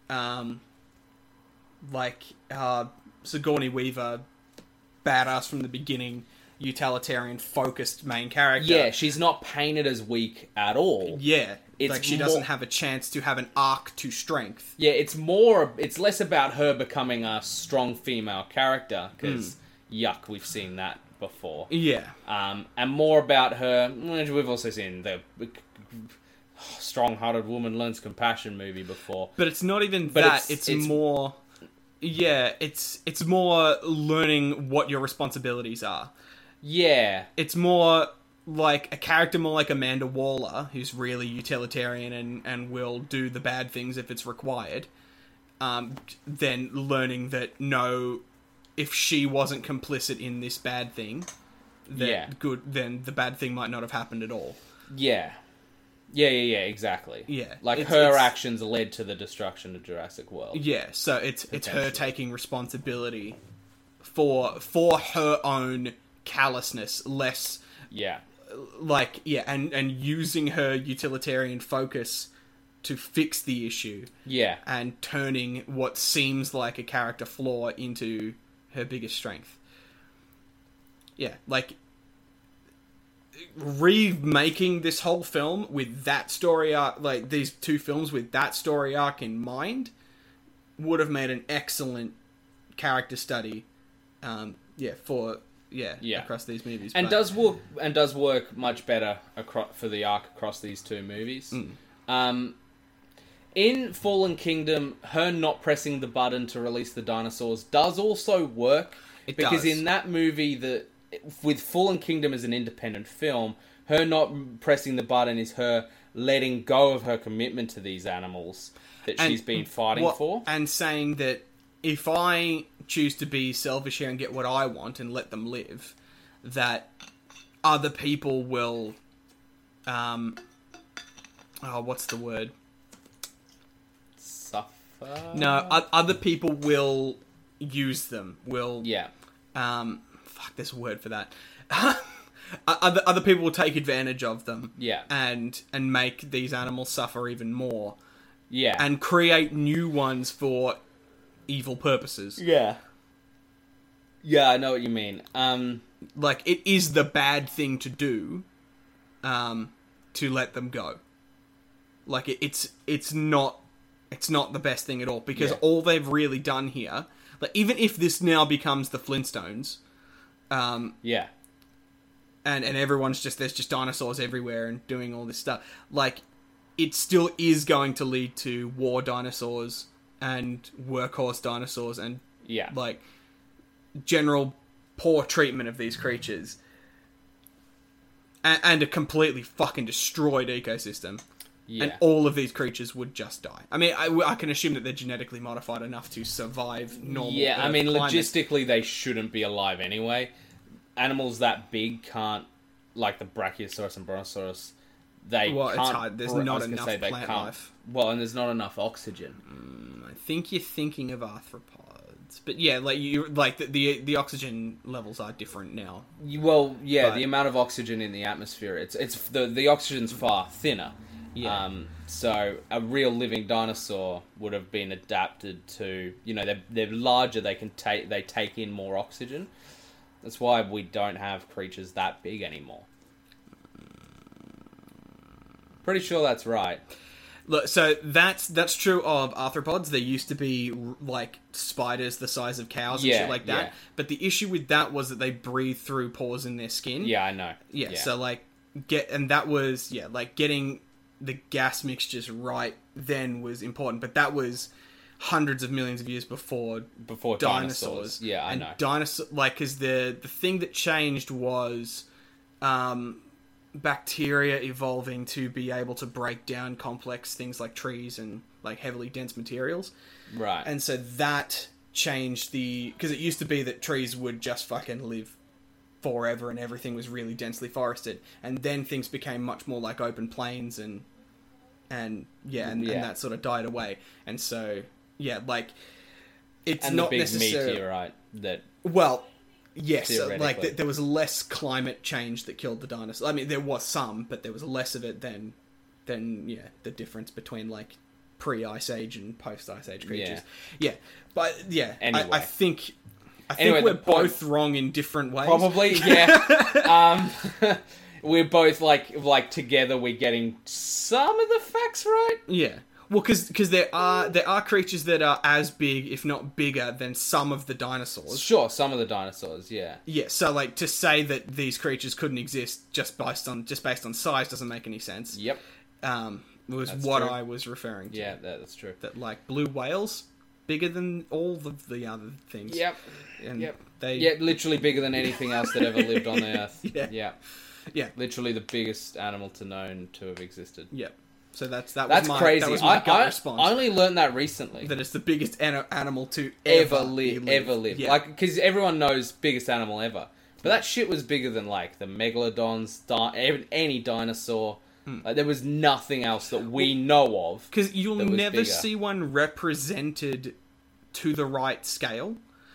Sigourney Weaver badass from the beginning, utilitarian focused main character. Yeah, she's not painted as weak at all. Yeah. It's she doesn't have a chance to have an arc to strength. Yeah, it's less about her becoming a strong female character, because yuck, we've seen that before. Yeah. And more about her. We've also seen the strong-hearted woman learns compassion movie before. But it's not even that. It's more... Yeah, it's more learning what your responsibilities are. Yeah. It's more like a character more like Amanda Waller, who's really utilitarian and will do the bad things if it's required, than learning that, no, if she wasn't complicit in this bad thing, then the bad thing might not have happened at all. Yeah. Yeah, exactly. Yeah. Like, her actions led to the destruction of Jurassic World. Yeah, so it's her taking responsibility for her own callousness, less... Yeah. Like, yeah, and using her utilitarian focus to fix the issue. Yeah. And turning what seems like a character flaw into her biggest strength. Yeah, like... remaking this whole film with that story arc, like these two films with that story arc in mind, would have made an excellent character study. Across these movies, and does work much better for the arc across these two movies. In Fallen Kingdom, her not pressing the button to release the dinosaurs does also work, because in that movie with Fallen Kingdom as an independent film, her not pressing the button is her letting go of her commitment to these animals that she's been fighting for. And saying that if I choose to be selfish here and get what I want and let them live, that other people will... what's the word? Suffer? No, other people will use them. Will... Yeah. There's a word for that. Other people will take advantage of them. Yeah. And make these animals suffer even more. Yeah. And create new ones for evil purposes. Yeah. Yeah, I know what you mean. Like, it is the bad thing to do, to let them go. Like, it's not the best thing at all, because all they've really done here, like, even if this now becomes the Flintstones, and everyone's there's just dinosaurs everywhere and doing all this stuff, like, it still is going to lead to war dinosaurs and workhorse dinosaurs and like general poor treatment of these creatures and a completely fucking destroyed ecosystem. And all of these creatures would just die. I mean, I can assume that they're genetically modified enough to survive normal Earth I mean, climate. Logistically, they shouldn't be alive anyway. Animals that big can't, like the Brachiosaurus and Brontosaurus, can't... It's hard. There's not enough plant life. Well, and there's not enough oxygen. I think you're thinking of arthropods. But yeah, the oxygen levels are different now. Well, yeah, the amount of oxygen in the atmosphere, it's the oxygen's far thinner. Yeah. So a real living dinosaur would have been adapted to, they're larger, they take in more oxygen. That's why we don't have creatures that big anymore. Pretty sure that's right. Look, so that's true of arthropods. There used to be like spiders the size of cows and shit like that. Yeah. But the issue with that was that they breathe through pores in their skin. Yeah, I know. Yeah. So that was getting the gas mixtures right then was important, but that was hundreds of millions of years before dinosaurs. Yeah, I know. Because the thing that changed was bacteria evolving to be able to break down complex things like trees and like heavily dense materials. Right. And so that changed because it used to be that trees would just fucking live forever and everything was really densely forested, and then things became much more like open plains and that sort of died away. And so it's and not the big necessarily meteorite that yes, there was less climate change that killed the dinosaurs. I mean, there was some, but there was less of it than the difference between like pre-ice age and post-ice age creatures. Anyway. I think we're both wrong in different ways. Probably, yeah. We're both like together. We're getting some of the facts right. Yeah. Well, because there are creatures that are as big, if not bigger, than some of the dinosaurs. Sure, some of the dinosaurs, yeah. Yeah, so like to say that these creatures couldn't exist just based on size doesn't make any sense. Yep. Was That's what true. I was referring to. Yeah, that's true. That like blue whales bigger than all of the other things. Yep. And Yep. they Yeah, literally bigger than anything else that ever lived on the Earth. Yeah. Yeah. Literally the biggest animal known to have existed. Yep. So that's Crazy. That was my gut I response. only learned that recently. That it's the biggest animal to Ever live. Yeah. Like, because everyone knows biggest animal ever. But that shit was bigger than, like, the megalodons, any dinosaur. Like, there was nothing else that we know of. Because you'll that was never bigger. see one represented to the right scale.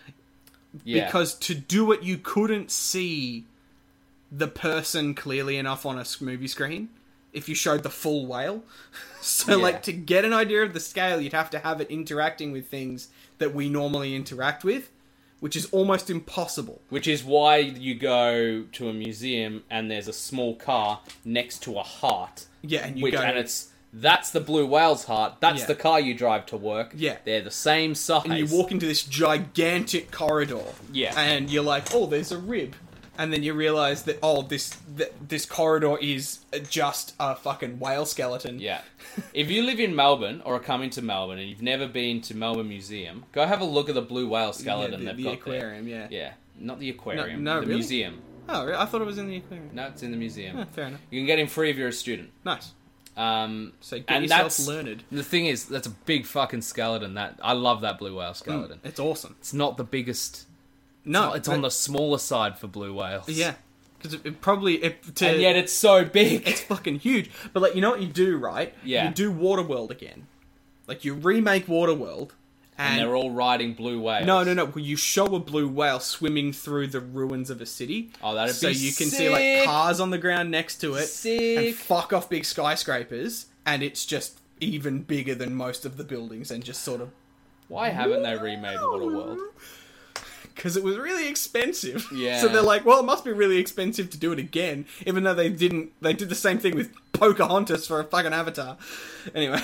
Yeah. Because to do it, you couldn't see the person clearly enough on a movie screen if you showed the full whale. So, Yeah. like, to get an idea of the scale, you'd have to have it interacting with things that we normally interact with, which is almost impossible. Which is why you go to a museum and there's a small car next to a heart. Yeah, and you go... And that's the blue whale's heart. That's Yeah. the car you drive to work. Yeah. They're the same size. And you walk into this gigantic corridor. Yeah. And you're like, oh, there's a rib. And then you realise that, this corridor is just a fucking whale skeleton. Yeah. If you live in Melbourne or are coming to Melbourne and you've never been to Melbourne Museum, go have a look at the blue whale skeleton the they've got aquarium, there. yeah. Yeah. Not the aquarium. No, the really? museum. Oh, really? I thought it was in the aquarium. No, it's in the museum. Oh, fair enough. You can get in free if you're a student. Nice. So get and yourself that's learned. The thing is, that's a big fucking skeleton. I love that blue whale skeleton. It's awesome. It's not the biggest. No, It's on the smaller side for blue whales. Yeah. Because it probably... And yet it's so big. It's fucking huge. But, like, you know what you do, right? Yeah. You do Waterworld again. Like, you remake Waterworld... And they're all riding blue whales. No. Well, you show a blue whale swimming through the ruins of a city. Oh, that'd be So you can see, sick. like, cars on the ground next to it. Sick. And fuck off big skyscrapers. And it's just even bigger than most of the buildings and just sort of... Why haven't they remade Waterworld? Because it was really expensive. Yeah. So they're like, well, it must be really expensive to do it again. Even though they didn't... They did the same thing with Pocahontas for a fucking Avatar. Anyway.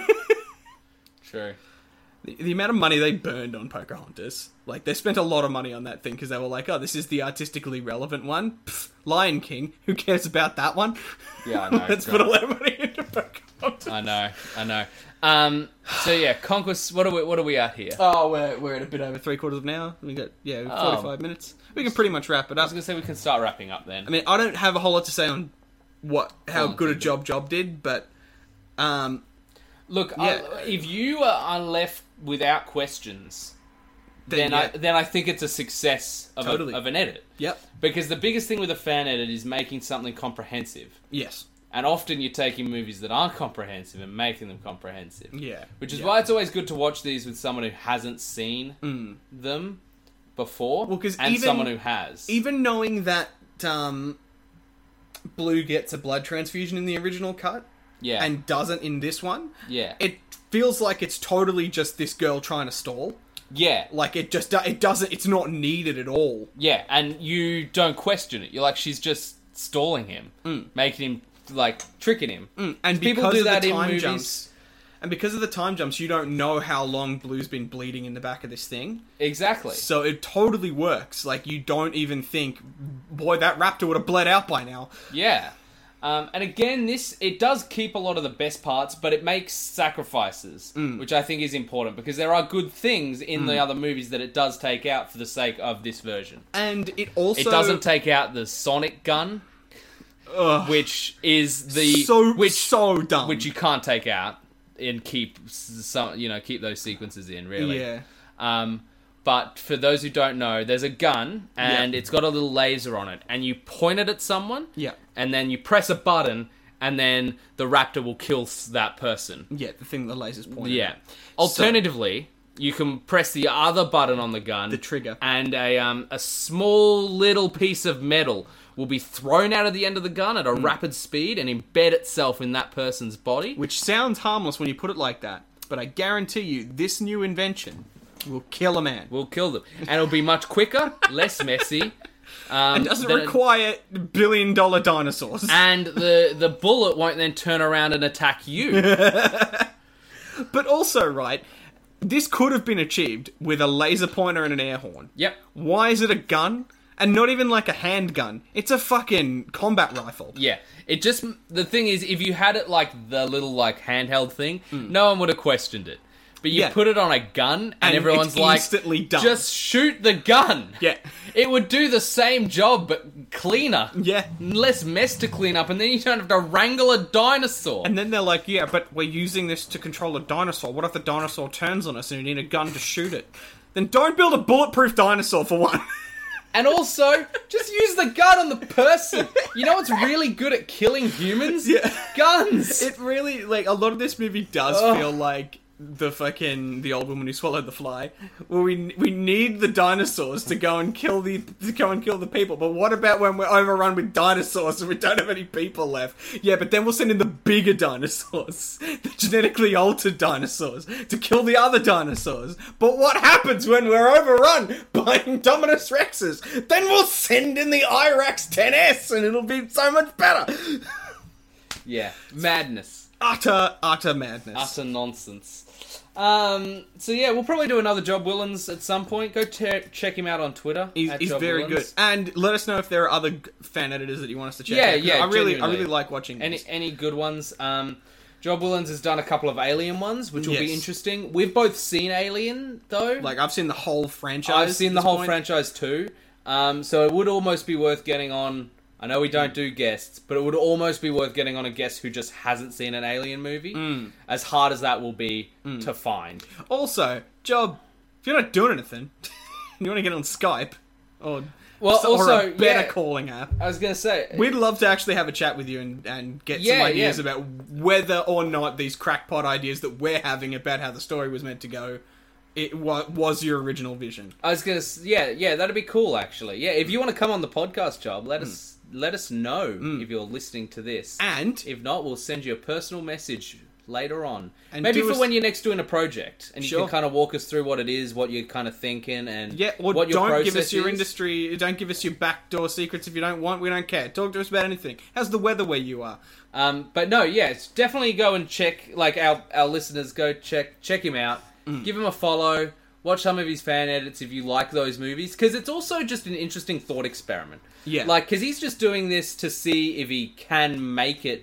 True. The amount of money they burned on Pocahontas. Like, they spent a lot of money on that thing because they were like, oh, this is the artistically relevant one. Pfft, Lion King. Who cares about that one? Yeah, I know. Let's put a lot of money into Pocahontas. I know. So yeah, Conquest. What are we at here? Oh, we're at a bit over 3/4 of an hour. We got 45 minutes. We can pretty much wrap it I up. was gonna say we can start wrapping up then. I mean, I don't have a whole lot to say on how Fallen good a Kingdom. job did, but Look, yeah. if you are left without questions, then yeah. I think it's a success of Totally. of an edit. Yep. Because the biggest thing with a fan edit is making something comprehensive. Yes. And often you're taking movies that aren't comprehensive and making them comprehensive. Yeah. Which is Yeah. why it's always good to watch these with someone who hasn't seen them before, Well, 'cause and even- someone who has. Even knowing that Blue gets a blood transfusion in the original cut Yeah. and doesn't in this one, yeah. it feels like it's totally just this girl trying to stall. Yeah. Like, it doesn't, it's not needed at all. Yeah, and you don't question it. You're like, she's just stalling him, making him, like, tricking him. And People because do of that the in time movies. jumps, and because of the time jumps, you don't know how long Blue's been bleeding in the back of this thing. Exactly. So it totally works. Like, you don't even think, boy, that raptor would have bled out by now. Yeah. And again, it does keep a lot of the best parts, but it makes sacrifices, which I think is important, because there are good things in the other movies that it does take out for the sake of this version. And it also... It doesn't take out the sonic gun, which is so dumb. which you can't take out and keep those sequences in, really. Yeah. But for those who don't know, there's a gun, and it's got a little laser on it, and you point it at someone, Yeah. and then you press a button, and then the raptor will kill that person. Yeah, the thing the laser's pointing Yeah. at. Alternatively, you can press the other button on the gun, The trigger. and a small little piece of metal will be thrown out of the end of the gun at a rapid speed and embed itself in that person's body. Which sounds harmless when you put it like that, but I guarantee you, this new invention will kill a man. Will kill them. And it'll be much quicker, less messy. And doesn't than- require billion-dollar dinosaurs. And the bullet won't then turn around and attack you. But also, right, this could have been achieved with a laser pointer and an air horn. Yep. Why is it a gun? And not even like a handgun. It's a fucking combat rifle. Yeah. It just... The thing is, if you had it like the little like handheld thing, no one would have questioned it. But you put it on a gun, and everyone's it's like, instantly done. just shoot the gun. Yeah. It would do the same job, but cleaner. Yeah. Less mess to clean up, and then you don't have to wrangle a dinosaur. And then they're like, yeah, but we're using this to control a dinosaur. What if the dinosaur turns on us and you need a gun to shoot it? Then don't build a bulletproof dinosaur, for one. And also, just use the gun on the person. You know what's really good at killing humans? Yeah. Guns. It really, like, a lot of this movie does feel like the old woman who swallowed the fly. Well, we need the dinosaurs to go and kill the people. But what about when we're overrun with dinosaurs and we don't have any people left? Yeah, but then we'll send in the bigger dinosaurs, the genetically altered dinosaurs, to kill the other dinosaurs. But what happens when we're overrun by Indominus Rexes? Then we'll send in the IRAX 10S and it'll be so much better. Yeah, madness. Utter madness. Utter nonsense. So yeah, we'll probably do another Job Willens at some point. Go check him out on Twitter. He's Job very Willens. good. And let us know if there are other fan editors that you want us to check Yeah, out. yeah, I really genuinely. like watching these. Any good ones. Job Willens has done a couple of Alien ones, which will be Yes. interesting. We've both seen Alien, though. Like, I've seen the whole franchise. I've seen at the this whole point. franchise too. So it would almost be worth getting on... I know we don't do guests, but it would almost be worth getting on a guest who just hasn't seen an Alien movie. As hard as that will be to find. Also, Job, if you're not doing anything, you want to get on Skype, or also, a better calling app, I was going to say... we'd love to actually have a chat with you and get some ideas about whether or not these crackpot ideas that we're having about how the story was meant to go, it was your original vision. I was going to... Yeah, that'd be cool, actually. Yeah, if you want to come on the podcast, Job, let us know if you're listening to this. And if not, we'll send you a personal message later on. And maybe for when you're next doing a project. And you Sure. can kind of walk us through what it is, what you're kind of thinking, and or what your don't process give us your is. industry, don't give us your backdoor secrets if you don't want, we don't care. Talk to us about anything. How's the weather where you are? But no, it's definitely go and check, like our listeners, go check him out. Give him a follow. Watch some of his fan edits if you like those movies. Because it's also just an interesting thought experiment. Yeah. Like, because he's just doing this to see if he can make it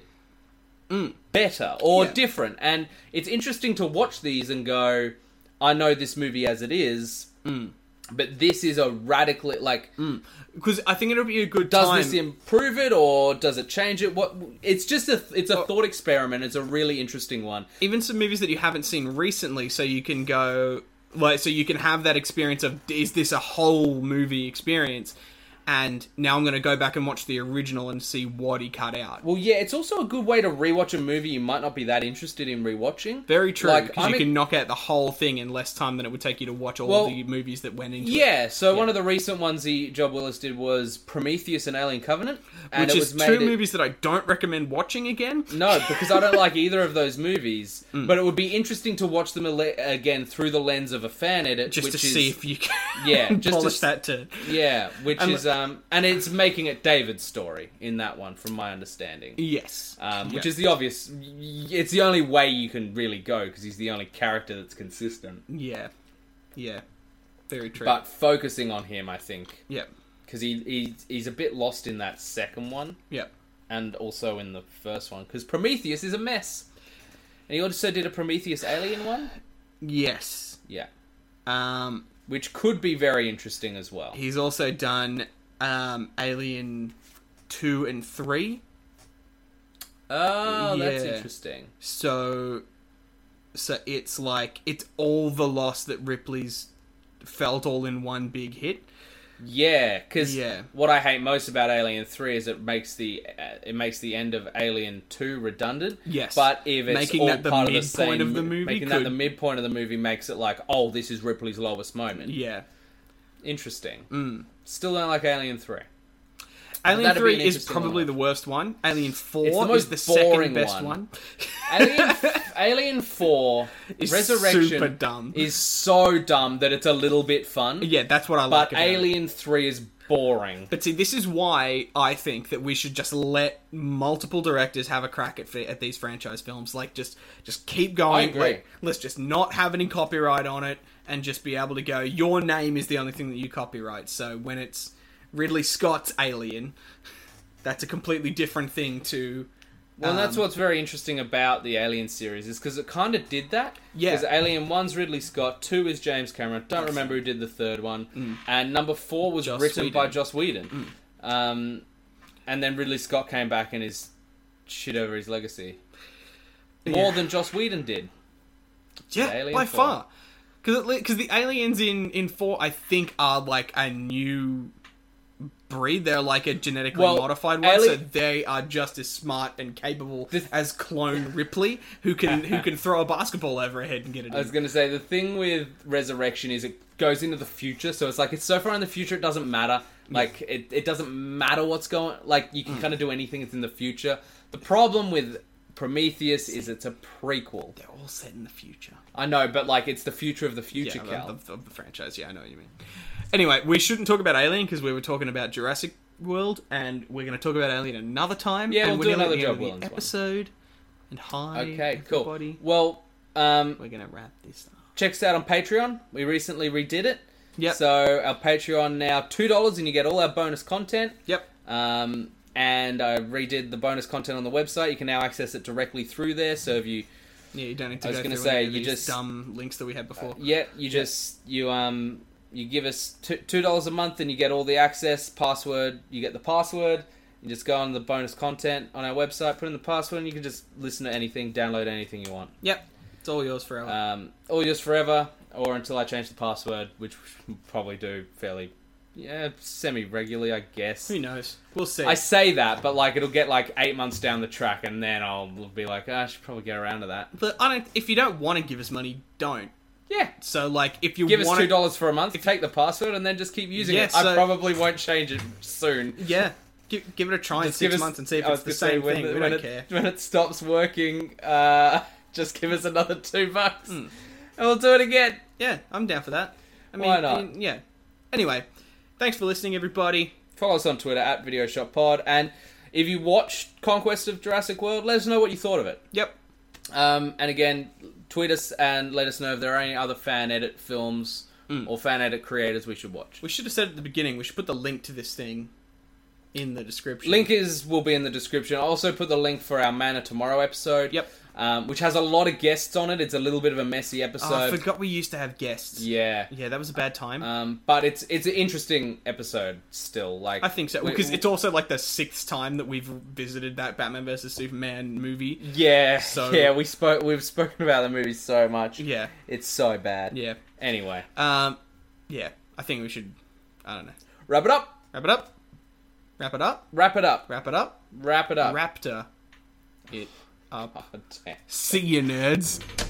better or different. And it's interesting to watch these and go, I know this movie as it is, but this is a radically, like... Because I think it'll be a good Does time. this improve it or does it change it? It's just a thought experiment. It's a really interesting one. Even some movies that you haven't seen recently, so you can go... Like, so you can have that experience of, is this a whole movie experience? And now I'm going to go back and watch the original and see what he cut out. Well, yeah, it's also a good way to rewatch a movie you might not be that interested in rewatching. Very true, Like, because you can knock out the whole thing in less time than it would take you to watch all the movies that went into it. Yeah, so one of the recent ones Job Willis did was Prometheus and Alien Covenant. And Which it is was two movies that I don't recommend watching again. No, because I don't like either of those movies. But it would be interesting to watch them again through the lens of a fan edit. Just to see if you can just polish that turd. Yeah, which is... and it's making it David's story in that one, from my understanding. Yes. Which is the obvious... It's the only way you can really go, because he's the only character that's consistent. Yeah. Yeah. Very true. But focusing on him, I think... Yeah. Because he's a bit lost in that second one. Yeah. And also in the first one. Because Prometheus is a mess. And he also did a Prometheus Alien one? Yes. Yeah. Which Which could be very interesting as well. he's also done Alien 2 and 3. Oh, that's Yeah. interesting. So it's like, it's all the loss that Ripley's felt all in one big hit. Yeah, because Yeah. what I hate most about Alien 3 is it makes the end of Alien 2 redundant. Yes. But if it's Making all that the part of the midpoint same... of the movie Making that could- the midpoint of the movie makes it like, oh, this is Ripley's lowest moment. Yeah. Interesting. Still don't like Alien 3. Alien That'd be 3 an is interesting probably one. the worst one. Alien 4 It's the is most the second boring best one. one. Alien 4 Is Resurrection super dumb. is so dumb that it's a little bit fun. Yeah, that's what I like But about it. Alien 3 is boring. But see, this is why I think that we should just let multiple directors have a crack at these franchise films. Like, just keep going. I agree. Like, let's just not have any copyright on it and just be able to go, your name is the only thing that you copyright. So when it's Ridley Scott's Alien, that's a completely different thing to... Well, and that's what's very interesting about the Alien series, is because it kind of did that. Yeah. Because Alien 1's Ridley Scott, 2 is James Cameron, don't remember who did the third one, and number 4 was Joss written by Whedon. Joss Whedon. And then Ridley Scott came back and is shit over his legacy. More than Joss Whedon did. Yeah, Alien by 4. far. Because the aliens in 4, I think, are like a new breed. They're like a genetically modified one, so they are just as smart and capable as clone Ripley, who can throw a basketball over her head and get it I was in. going to say, the thing with Resurrection is it goes into the future, so it's like, it's so far in the future, it doesn't matter. Like, it doesn't matter what's going... Like, you can kind of do anything that's in the future. The problem with Prometheus is it's a prequel. They're all set in the future. I know, but, like, it's the future of the future, Yeah, Cal. of the franchise. Yeah, I know what you mean. Anyway, we shouldn't talk about Alien because we were talking about Jurassic World, and we're going to talk about Alien another time. Yeah, and we'll do nearly another at the end Joe of the Willens one. episode. And hi, Okay, cool. everybody. Well, We're going to wrap this up. check us out on Patreon. We recently redid it. Yep. So, our Patreon now $2, and you get all our bonus content. Yep. And I redid the bonus content on the website. You can now access it directly through there. So if you, Yeah, you don't need to I was go gonna through say, any of you these just- dumb links that we had before. you give us $2 a month, and you get all the access. Password, you get the password. You just go on the bonus content on our website, put in the password, and you can just listen to anything, download anything you want. Yep. It's all yours forever. All yours forever, or until I change the password, which we'll probably do fairly, semi-regularly, I guess. Who knows? We'll see. I say that, but like it'll get like 8 months down the track, and then I'll be like, I should probably get around to that. But if you don't want to give us money, don't. Yeah, So, like, if you give us want $2 for a month, take the password, and then just keep using Yeah, it. I so- probably won't change it soon. Yeah. Give it a try in Just give 6 us- months and see if I it's was the gonna same say, thing. We when don't it, care. When it stops working, just give us another $2, Hmm. and we'll do it again. Yeah, I'm down for that. I mean, Why not? Yeah. Anyway, thanks for listening, everybody. Follow us on Twitter at VideoShopPod, and if you watched Conquest of Jurassic World, let us know what you thought of it. Yep. And again, tweet us and let us know if there are any other fan edit films or fan edit creators we should watch. We should have said at the beginning, we should put the link to this thing in the description. Link will be in the description. I'll also put the link for our Man of Tomorrow episode. Yep. Which has a lot of guests on it. It's a little bit of a messy episode. Oh, I forgot we used to have guests. Yeah. Yeah, that was a bad time. But it's an interesting episode still. Like I think so, because it's also like the 6th time that we've visited that Batman vs Superman movie. yeah, So- yeah. We've spoken about the movie so much. Yeah, It's so bad. yeah. Anyway, Yeah, I think we should, I don't know. wrap it up. Wrap it up? Wrap it up? Wrap it up. Wrap it up? Wrap it up. Raptor it up. Oh, damn. See you, nerds.